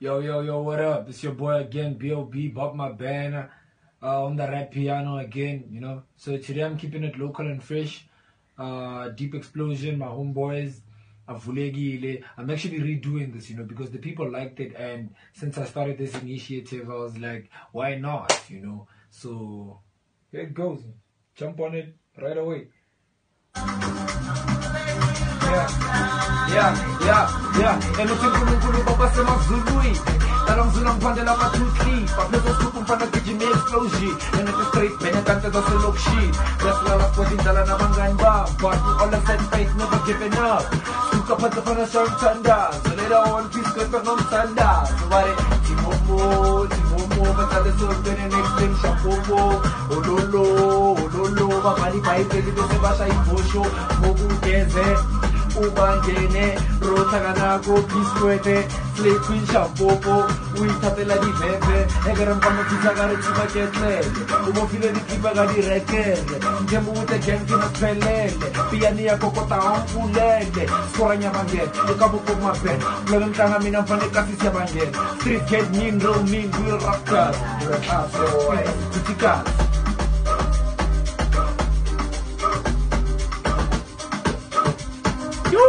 Yo, yo, yo, what up? It's your boy again, B.O.B. Bob My Banner, on the rap piano again, you know. So today I'm keeping it local and fresh. Deep Explosion, my homeboys, Avulegile. I'm actually redoing this, you know, because the people liked it. And since I started this initiative, I was like, why not, you know? So here it goes. Jump on it right away. And it's a Baba Sema Zului. Dalam Zulang Pandela Matutli. Pablo Skupum Pana Kijime Explosion. And it's a straight Benacanta da Solokshi. That's why I was putting Dalana Mangamba. But all of that faith never giving up. Suka Patapana Shark Tanda. So later on, peace got on Tanda. So what it? Timomo, but other souls then next thing Shapopo. Ololo, Babali Pai, President Sebasha Ibosho, Mogu Geze. Ubangene, Rotaganako, Pisquete, Slay Queen Shapopo, Uitatela di Bebe, Egaram Pamatizagar Tibaketle, Umofile di Kibagadi Rekel, Jamute Genkin of Pelele, Piania Cocota on Pulele, Scorania Banget, the Kabuko Mapen, Logantamina Fanecassia Banget, Street Gate Mean, Roll Mean, Will Raptor, Tutica.